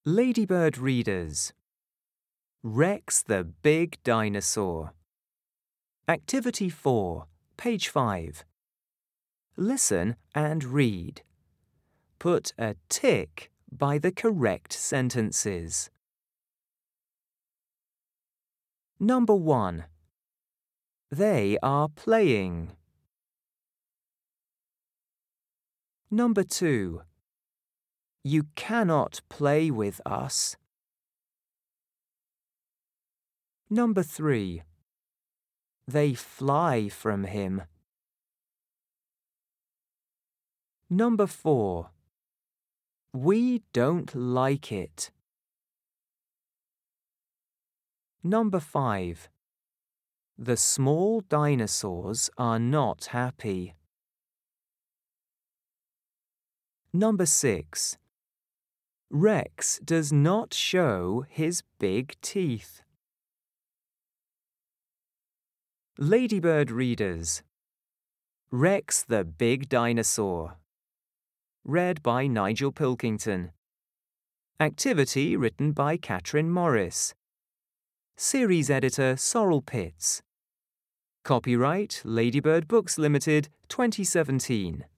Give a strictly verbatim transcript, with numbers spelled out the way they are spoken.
Ladybird readers. Rex the Big Dinosaur. Activity four, page five. Listen and read. Put a tick by the correct sentences. Number one. They are playing. Number two. You cannot play with us. Number three. They fly from him. Number four. We don't like it. Number five. The small dinosaurs are not happy. Number six. Rex does not show his big teeth. Ladybird readers. Rex the Big Dinosaur. Read by Nigel Pilkington. Activity written by Catherine Morris. Series editor Sorrel Pitts. Copyright Ladybird Books Limited twenty seventeen.